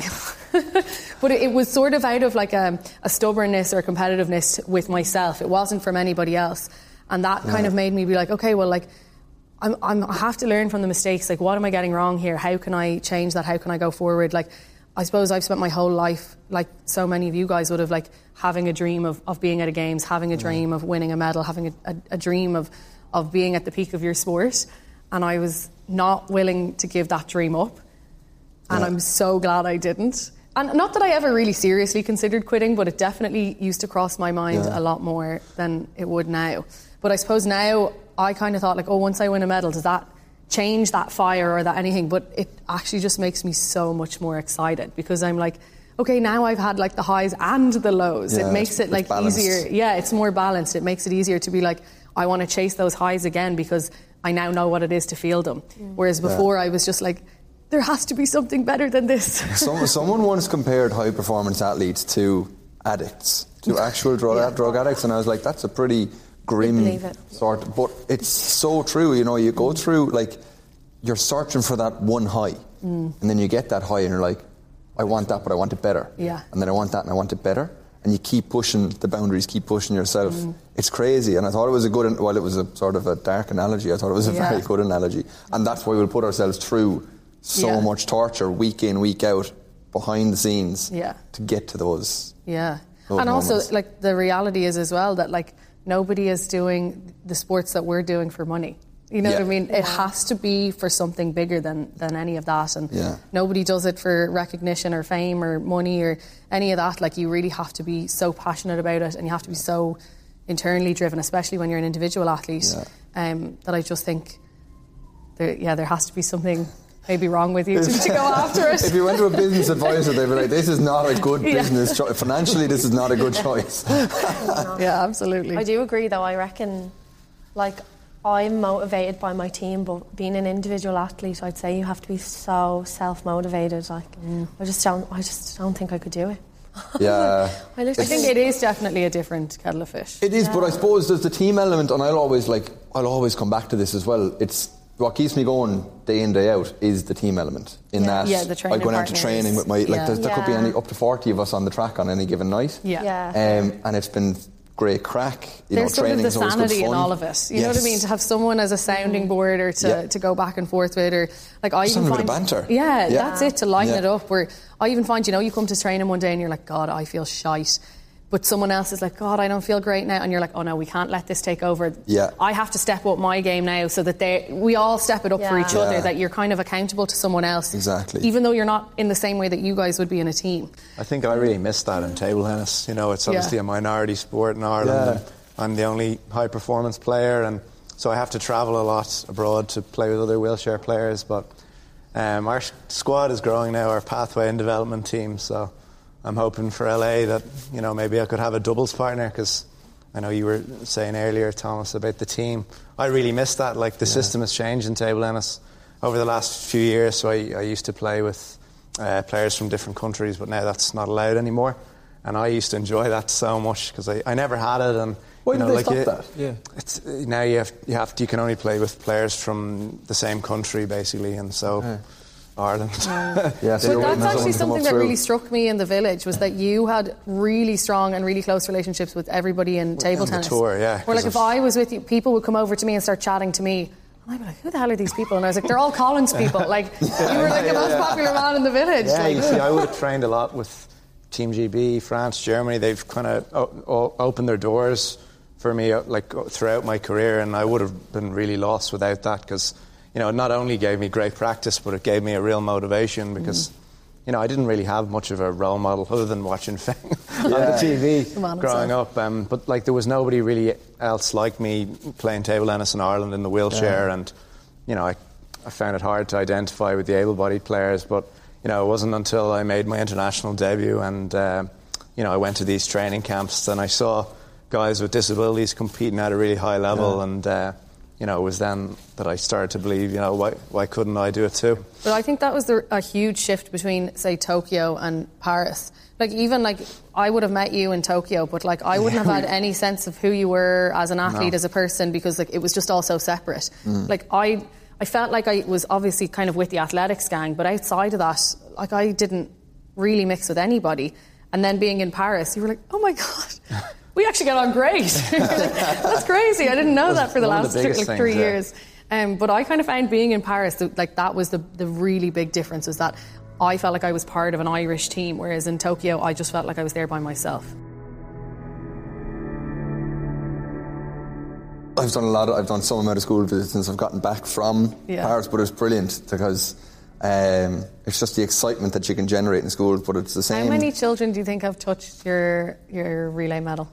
But it, it was sort of out of like a, a stubbornness or competitiveness with myself. It wasn't from anybody else. And that yeah. kind of made me be like, okay, well, like, I'm, I'm, I have to learn from the mistakes. Like, what am I getting wrong here? How can I change that? How can I go forward? Like, I suppose I've spent my whole life, like so many of you guys would have, like having a dream of, of being at a games, having a dream yeah. of winning a medal, having a, a, a dream of, of being at the peak of your sport. And I was not willing to give that dream up. And yeah. I'm so glad I didn't. And not that I ever really seriously considered quitting, but it definitely used to cross my mind yeah. a lot more than it would now. But I suppose now I kind of thought like, oh, once I win a medal, does that change that fire or that anything? But it actually just makes me so much more excited because I'm like, okay, now I've had like the highs and the lows. Yeah, it makes it like balanced. easier. Yeah, it's more balanced. It makes it easier to be like, I want to chase those highs again because I now know what it is to feel them. Mm. Whereas before yeah. I was just like, there has to be something better than this. Some, someone once compared high performance athletes to addicts, to actual drug, yeah. drug addicts, and I was like, that's a pretty grim sort of, but it's so true. You know, you go through like you're searching for that one high mm. and then you get that high and you're like, I want that, but I want it better. Yeah. And then I want that and I want it better. And you keep pushing the boundaries, keep pushing yourself. Mm. It's crazy. And I thought it was a good, while it was a sort of a dark analogy, I thought it was a yeah. very good analogy. And that's why we'll put ourselves through so yeah. much torture week in, week out, behind the scenes yeah. to get to those. Yeah. those and moments. Also, like, the reality is as well that, like, nobody is doing the sports that we're doing for money. You know yeah. what I mean? It has to be for something bigger than, than any of that. And yeah. nobody does it for recognition or fame or money or any of that. Like, you really have to be so passionate about it and you have to be so internally driven, especially when you're an individual athlete, yeah. um, that I just think, there, yeah, there has to be something maybe wrong with you to, to go after it. If you went to a business advisor, they'd be like, this is not a good Yeah. business choice. Financially, this is not a good choice. Yeah, absolutely. I do agree, though. I reckon, like, I'm motivated by my team, but being an individual athlete, I'd say you have to be so self-motivated. Like, mm. I just don't, I just don't think I could do it. Yeah. I, I think it is definitely a different kettle of fish. It is, yeah. but I suppose there's the team element, and I'll always like, I'll always come back to this as well. It's what keeps me going day in, day out is the team element. In yeah. that, yeah, the training I go out to training with my like. Yeah. There, there yeah. could be any up to forty of us on the track on any given night. Yeah. yeah. Um, and it's been great crack. You There's know, sort of the training's always good sanity in fun. all of it. You yes. know what I mean? To have someone as a sounding board or to, Yeah. to go back and forth with, or like I Just even having a find bit of banter. Yeah, Yeah. that's it, to lighten Yeah. it up. Where I even find, you know, you come to training one day and you're like, God, I feel shite. But someone else is like, God, I don't feel great now. And you're like, oh no, we can't let this take over. Yeah. I have to step up my game now so that they, we all step it up for Yeah. each other, Yeah. that you're kind of accountable to someone else. Exactly. Even though you're not in the same way that you guys would be in a team. I think I really missed that in table tennis. You know, it's obviously Yeah. a minority sport in Ireland. Yeah. And I'm the only high performance player, and so I have to travel a lot abroad to play with other wheelchair players. But um, our squad is growing now, our pathway and development team. So I'm hoping for L A that, you know, maybe I could have a doubles partner, because I know you were saying earlier, Thomas, about the team. I really missed that. Like, the yeah. system has changed in table tennis over the last few years. So I, I used to play with uh, players from different countries, but now that's not allowed anymore. And I used to enjoy that so much because I, I never had it. And why you know, did they like stop you, that? Yeah. It's, now you have you have to, you can only play with players from the same country basically, and so Yeah. Ireland. Yeah, so But you're that's waiting for actually someone to come something up that through. really struck me in the village, was that you had really strong and really close relationships with everybody in table on the tennis. tour, yeah, Where, like, 'cause if of- I was with you, people would come over to me and start chatting to me, and I'd be like, who the hell are these people? And I was like, they're all Collins people. Like, you were like the most popular man in the village. Yeah, like, you see, I would have trained a lot with Team G B, France, Germany. They've kind of o- o- opened their doors for me, uh, like, throughout my career, and I would have been really lost without that, because, you know, it not only gave me great practice, but it gave me a real motivation, because, mm. you know, I didn't really have much of a role model other than watching Fang on the T V Come on, growing so. up. Um, but, like, there was nobody really else like me playing table tennis in Ireland in the wheelchair, Yeah. and, you know, I, I found it hard to identify with the able-bodied players, but, you know, it wasn't until I made my international debut and, uh, you know, I went to these training camps and I saw guys with disabilities competing at a really high level, Yeah. and, uh, you know, it was then that I started to believe, you know, why why couldn't I do it too? But I think that was the, a huge shift between, say, Tokyo and Paris. Like, even, like, I would have met you in Tokyo, but, like, I wouldn't have had any sense of who you were as an athlete, no. as a person, because, like, it was just all so separate. Mm. Like, I I felt like I was obviously kind of with the athletics gang, but outside of that, like, I didn't really mix with anybody. And then being in Paris, you were like, oh, my God, we actually get on great. Like, that's crazy. I didn't know that for the last the like, three things, years. Yeah. Um, but I kind of found being in Paris, like, that was the, the really big difference, was that I felt like I was part of an Irish team, whereas in Tokyo, I just felt like I was there by myself. I've done a lot of, I've done some amount of school visits since I've gotten back from yeah. Paris, but it was brilliant because um, it's just the excitement that you can generate in schools, but it's the same. How many children do you think have touched your your relay medal?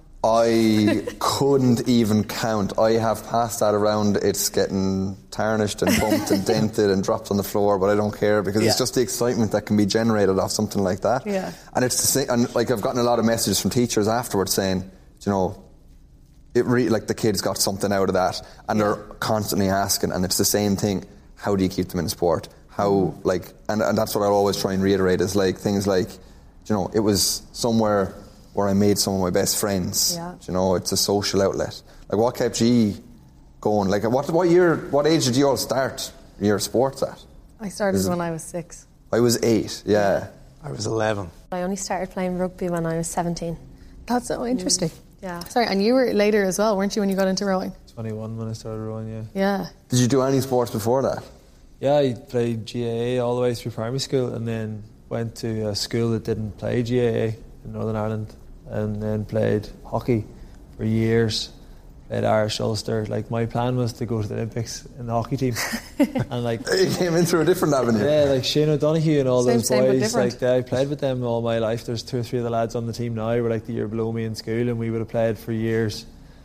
I couldn't even count. I have passed that around. It's getting tarnished and bumped and dented and dropped on the floor, but I don't care because yeah. it's just the excitement that can be generated off something like that. Yeah. And it's the same. And like I've gotten a lot of messages from teachers afterwards saying, you know, it really like the kids got something out of that, and yeah. they're constantly asking, and it's the same thing. How do you keep them in sport? How like, and, and that's what I always try and reiterate is like things like, you know, it was somewhere where I made some of my best friends. Yeah. You know, it's a social outlet. Like, what kept you going? Like, what what year, what age did you all start your sports at? I started when I was six. I was eight, yeah. I was eleven. I only started playing rugby when I was seventeen. That's so interesting. Mm. Yeah. Sorry, and you were later as well, weren't you, when you got into rowing? twenty-one when I started rowing, yeah. Yeah. Did you do any sports before that? Yeah, I played G A A all the way through primary school, and then went to a school that didn't play G A A in Northern Ireland, and then played hockey for years. Played Irish Ulster. Like, my plan was to go to the Olympics in the hockey team. And like, you came in through a different avenue. Yeah, like Shane O'Donoghue and all same, those same, boys. Like, they, I played with them all my life. There's two or three of the lads on the team now who were like the year below me in school, and we would have played for years.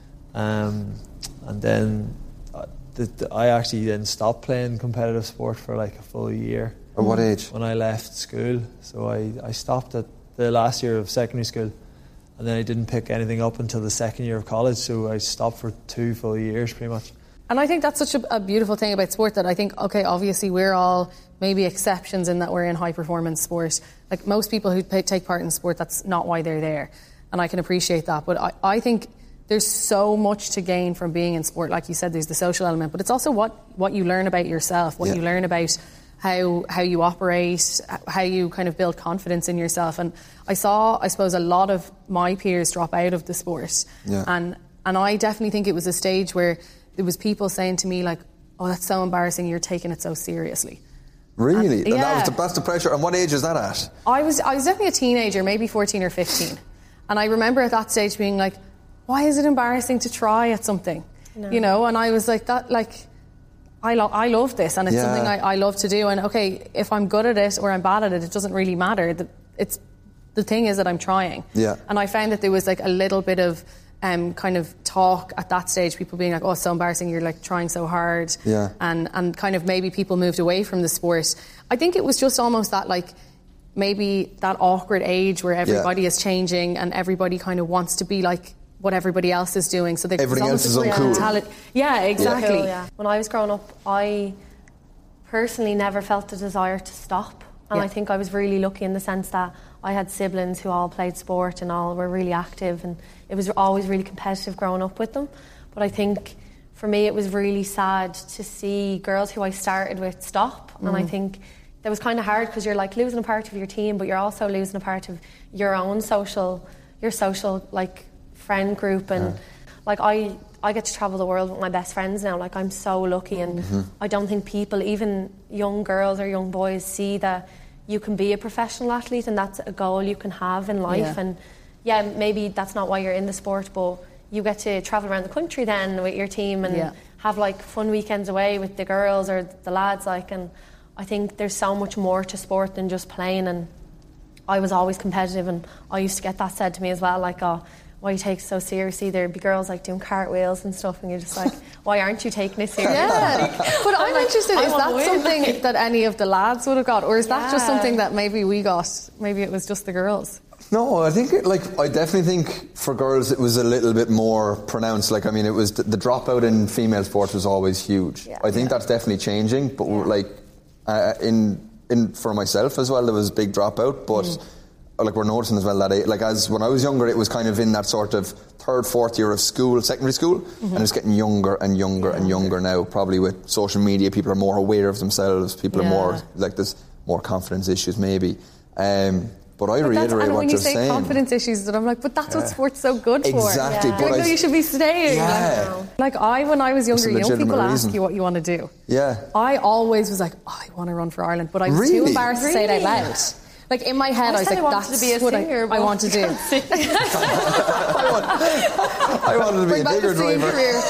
Um, and then uh, the, the, I actually then stopped playing competitive sport for like a full year. At what age? When I left school. So I, I stopped at the last year of secondary school. And then I didn't pick anything up until the second year of college, so I stopped for two full years pretty much. And I think that's such a, a beautiful thing about sport, that I think, okay, obviously we're all maybe exceptions in that we're in high performance sport. Like, most people who pay, take part in sport, that's not why they're there. And I can appreciate that. But I, I think there's so much to gain from being in sport. Like you said, there's the social element, but it's also what, what you learn about yourself, what yeah. you learn about how how you operate, how you kind of build confidence in yourself. And I saw, I suppose, a lot of my peers drop out of the sport. Yeah. And and I definitely think it was a stage where there was people saying to me, like, oh, that's so embarrassing, you're taking it so seriously. Really? And, and yeah. that was the, that's the pressure. And what age is that at? I was, I was definitely a teenager, maybe fourteen or fifteen. And I remember at that stage being like, why is it embarrassing to try at something? No. You know, and I was like, that, like... I, lo- I love this, and it's yeah. something I, I love to do. And okay, if I'm good at it or I'm bad at it, it doesn't really matter. The, it's the thing is that I'm trying. Yeah. And I found that there was like a little bit of um, kind of talk at that stage. People being like, "Oh, it's so embarrassing! You're like trying so hard." Yeah. And and kind of maybe people moved away from the sport. I think it was just almost that like maybe that awkward age where everybody yeah. is changing and everybody kind of wants to be like what everybody else is doing, so they everything else is uncool. Talent. Yeah, exactly. Cool, yeah. When I was growing up, I personally never felt the desire to stop, and yeah. I think I was really lucky in the sense that I had siblings who all played sport and all were really active, and it was always really competitive growing up with them. But I think for me it was really sad to see girls who I started with stop, mm. and I think that was kind of hard because you're like losing a part of your team, but you're also losing a part of your own social, your social like friend group. And yeah. like I I get to travel the world with my best friends now. Like, I'm so lucky, and mm-hmm. I don't think people, even young girls or young boys, see that you can be a professional athlete and that's a goal you can have in life. Yeah. And yeah, maybe that's not why you're in the sport, but you get to travel around the country then with your team and yeah. have like fun weekends away with the girls or the lads. Like, and I think there's so much more to sport than just playing. And I was always competitive, and I used to get that said to me as well, like, oh, why you take it so seriously? There'd be girls like doing cartwheels and stuff, and you're just like, why aren't you taking it seriously? Yeah, but I'm like, interested, is that win. something that any of the lads would have got, or is that yeah. just something that maybe we got, maybe it was just the girls? No, I think it, like I definitely think for girls it was a little bit more pronounced. Like I mean, it was the, the dropout in female sports was always huge. Yeah. I think yeah. that's definitely changing. But yeah. like uh, in in for myself as well, there was a big dropout. But mm. like we're noticing as well that it, like as when I was younger, it was kind of in that sort of third, fourth year of school, secondary school, mm-hmm. and it's getting younger and younger yeah. and younger now. Probably with social media, people are more aware of themselves. People yeah. are more like there's more confidence issues maybe. Um, But I but reiterate what when you're you say saying. Confidence issues, and I'm like, but that's yeah. what sport's so good for. Exactly. Yeah. But like, I, no, you should be staying. Yeah. Like, like I, when I was younger, young people reason. ask you what you want to do. Yeah. I always was like, oh, I want to run for Ireland, but I was really? too embarrassed really? to say it out loud. Like in my head, I, I was like, I that's to be a what singer, I, I want to do. I, want, I wanted to be Bring a bigger driver.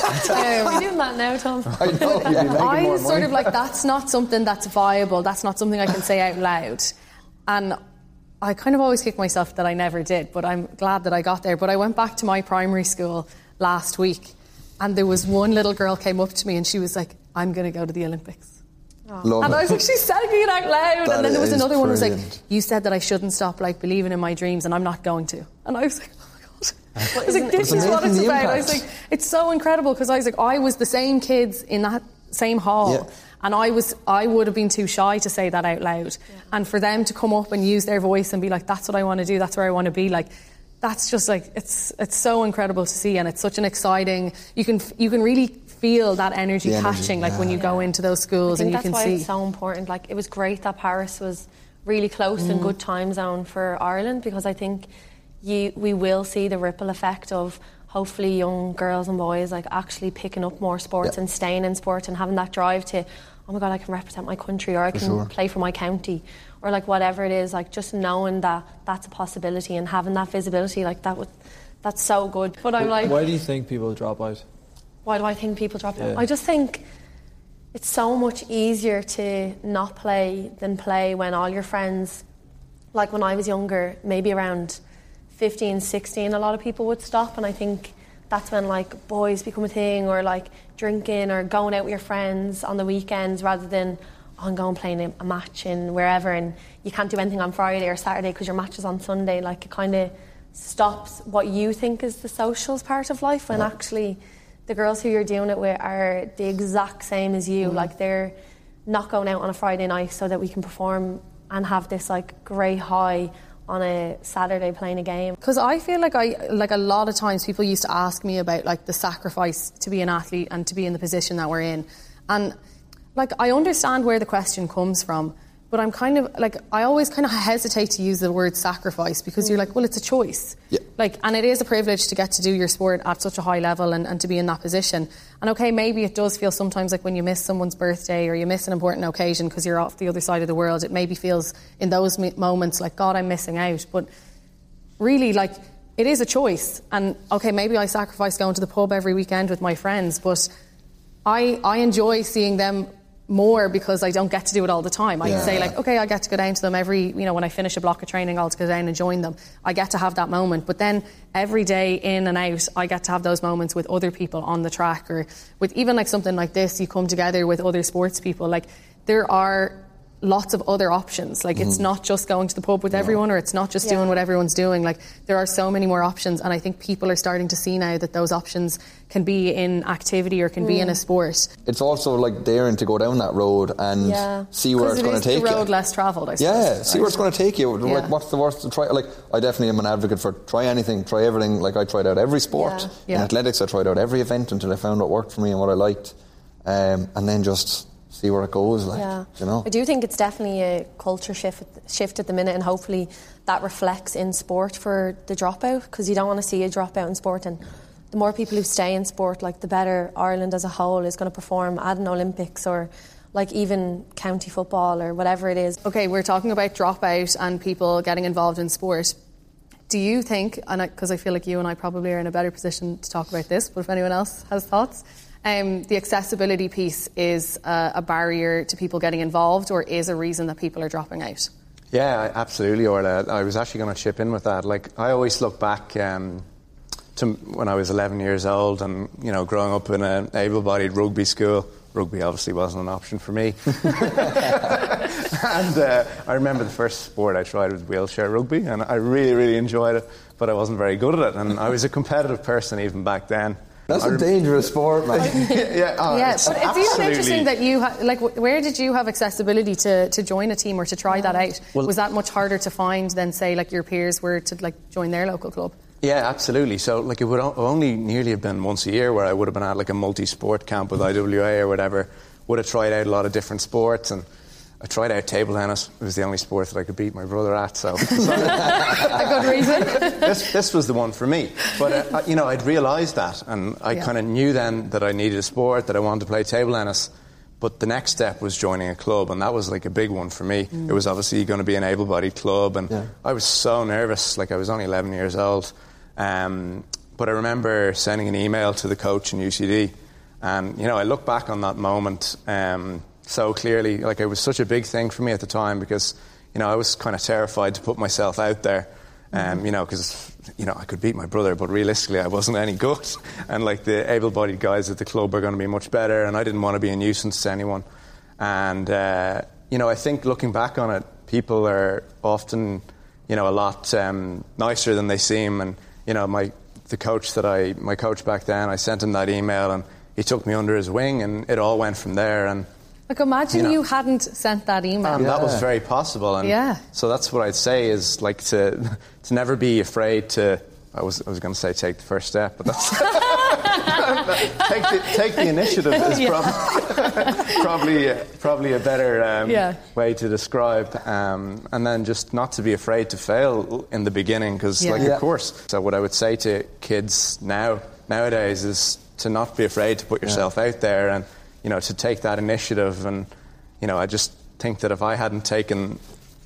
Um, We're doing that now, Tom. I know. Yeah. I was sort of like, that's not something that's viable. That's not something I can say out loud. And I kind of always kick myself that I never did, but I'm glad that I got there. But I went back to my primary school last week, and there was one little girl came up to me and she was like, I'm going to go to the Olympics. Oh. And I was like, she's saying it out loud. That and then there was another one who was like, brilliant. you said that I shouldn't stop like believing in my dreams, and I'm not going to. And I was like, oh my God. I was like, this is what it's about. I was like, it's so incredible, because I was like, I was the same kids in that same hall. Yeah. And I was, I would have been too shy to say that out loud. Yeah. And for them to come up and use their voice and be like, that's what I want to do, that's where I want to be, like, that's just like, it's it's so incredible to see, and it's such an exciting, you can you can really feel that energy the catching, energy, like yeah. when you yeah. go into those schools and you can that's see. why it's so important. Like, it was great that Paris was really close mm. and good time zone for Ireland, because I think you we will see the ripple effect of hopefully young girls and boys like actually picking up more sports yeah. and staying in sport and having that drive to, oh my God, I can represent my country, or I for can sure. play for my county, or like whatever it is, like just knowing that that's a possibility and having that visibility, like that would, that's so good. But I'm like, why do you think people drop out? Why do I think people drop yeah. out? I just think it's so much easier to not play than play when all your friends, like when I was younger, maybe around fifteen, sixteen, a lot of people would stop, and I think that's when like boys become a thing, or like drinking or going out with your friends on the weekends, rather than oh, I'm going playing a, a match in wherever and you can't do anything on Friday or Saturday because your match is on Sunday. Like, it kind of stops what you think is the socials part of life, when yeah. actually the girls who you're doing it with are the exact same as you. Mm. Like, they're not going out on a Friday night so that we can perform and have this like great high on a Saturday playing a game. Because I feel like I like a lot of times people used to ask me about like the sacrifice to be an athlete and to be in the position that we're in, and like I understand where the question comes from, but I'm kind of like, I always kind of hesitate to use the word sacrifice, because mm. you're like, well, it's a choice. Yeah. Like, and it is a privilege to get to do your sport at such a high level and, and to be in that position. And okay, maybe it does feel sometimes like when you miss someone's birthday or you miss an important occasion because you're off the other side of the world, it maybe feels in those moments like, God, I'm missing out. But really, like, it is a choice. And okay, maybe I sacrifice going to the pub every weekend with my friends, but I I enjoy seeing them more because I don't get to do it all the time. I yeah. can say like, okay, I get to go down to them every, you know, when I finish a block of training, I'll go down and join them. I get to have that moment. But then every day in and out, I get to have those moments with other people on the track, or with even like something like this, you come together with other sports people. Like, there are lots of other options. Like, mm. it's not just going to the pub with no. everyone, or it's not just yeah. doing what everyone's doing. Like, there are so many more options, and I think people are starting to see now that those options can be in activity or can mm. be in a sport. It's also like daring to go down that road and yeah. see where it's it going to take you. the road less travelled, I suppose. Yeah, right? see where it's going to take you. Yeah. Like, what's the worst to try? Like, I definitely am an advocate for try anything, try everything. Like, I tried out every sport. Yeah. In yeah. athletics, I tried out every event until I found what worked for me and what I liked, um, and then just see where it goes. Like, yeah. you know, I do think it's definitely a culture shift shift at the minute, and hopefully that reflects in sport for the dropout, because you don't want to see a dropout in sport. And the more people who stay in sport, like, the better Ireland as a whole is going to perform at an Olympics, or like even county football or whatever it is. Okay, we're talking about dropout and people getting involved in sport. Do you think, and because I, I feel like you and I probably are in a better position to talk about this, but if anyone else has thoughts, Um, the accessibility piece is uh, a barrier to people getting involved, or is a reason that people are dropping out? Yeah, absolutely, Orla. I was actually going to chip in with that. Like, I always look back um, to when I was eleven years old, and, you know, growing up in an able-bodied rugby school, rugby obviously wasn't an option for me. And uh, I remember the first sport I tried was wheelchair rugby, and I really, really enjoyed it, but I wasn't very good at it, and I was a competitive person even back then. That's a dangerous sport, man. yeah, oh, yeah, it's but it's even absolutely interesting that you ha- like. wh- Where did you have accessibility to, to join a team or to try that out? Well- Was that much harder to find than say like your peers were to like join their local club? Yeah, absolutely. So, like, it would o- only nearly have been once a year where I would have been at like a multi-sport camp with I W A or whatever. Would have tried out a lot of different sports, and I tried out table tennis. It was the only sport that I could beat my brother at. So, A good reason. this this was the one for me. But uh, you know, I'd realised that, and I Yeah. kind of knew then that I needed a sport, that I wanted to play table tennis. But the next step was joining a club, and that was like a big one for me. Mm. It was obviously going to be an able-bodied club, and Yeah. I was so nervous. Like, I was only eleven years old. Um, but I remember sending an email to the coach in U C D, and you know, I look back on that moment um, so clearly. Like, it was such a big thing for me at the time, because you know, I was kind of terrified to put myself out there. Um, you know, because you know, I could beat my brother, but realistically, I wasn't any good. And like, the able-bodied guys at the club are going to be much better, and I didn't want to be a nuisance to anyone. And uh, you know, I think looking back on it, people are often, you know, a lot um, nicer than they seem. And you know, my the coach that I, my coach back then, I sent him that email, and he took me under his wing, and it all went from there. And Like, imagine You know. you hadn't sent that email. Um, That was very possible, and Yeah. so that's what I'd say is like to to never be afraid to. I was I was going to say take the first step, but that's take the take the initiative is Yeah. prob- probably uh, probably a better um, Yeah. way to describe, um, and then just not to be afraid to fail in the beginning, because Yeah. like Yeah. of course. So what I would say to kids now nowadays is to not be afraid to put yourself out there, and you know, to take that initiative. And you know, I just think that if I hadn't taken,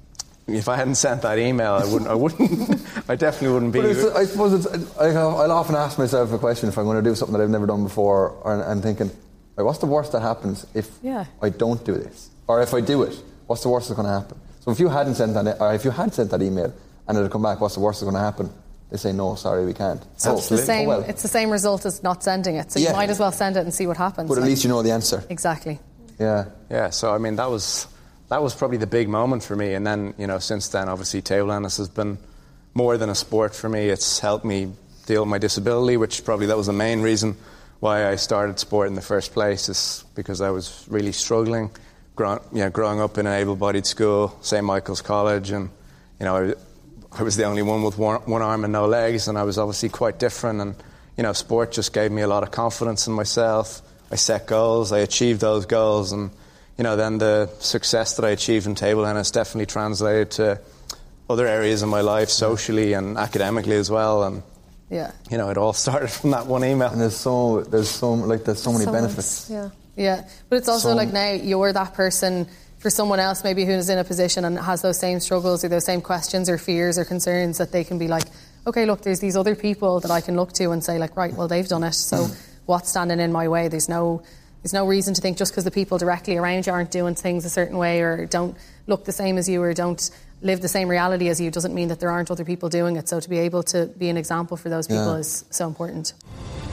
if I hadn't sent that email, I wouldn't. I wouldn't. I definitely wouldn't be. But it's, I suppose it's, I, I'll often ask myself a question if I'm going to do something that I've never done before, or, and thinking, like, what's the worst that happens if Yeah. I don't do this, or if I do it? What's the worst that's going to happen? So if you hadn't sent that, or if you had sent that email and it had come back, what's the worst that's going to happen? They say no, sorry, we can't. So it's the Oh, same. well. It's the same result as not sending it. So Yeah. you might as well send it and see what happens. But at Like, least you know the answer. exactly. Yeah. Yeah, so I mean, that was that was probably the big moment for me. And then, you know, since then, obviously, table tennis has been more than a sport for me. It's helped me deal with my disability, which probably that was the main reason why I started sport in the first place, is because I was really struggling, grow, you know, growing up in an able-bodied school, Saint Michael's College, and you know, I, I was the only one with one, one arm and no legs, and I was obviously quite different. And you know, sport just gave me a lot of confidence in myself. I set goals, I achieved those goals, and you know, then the success that I achieved in table tennis definitely translated to other areas of my life, socially and academically as well. And Yeah. you know, it all started from that one email. And there's so there's so like there's so many So benefits. Yeah. Yeah, but it's also So- like now you're that person for someone else maybe who's in a position and has those same struggles or those same questions or fears or concerns, that they can be like, okay, look, there's these other people that I can look to and say like, right, well, they've done it, so what's standing in my way? There's no there's no reason to think just because the people directly around you aren't doing things a certain way or don't look the same as you or don't live the same reality as you doesn't mean that there aren't other people doing it. So to be able to be an example for those people Yeah. is so important.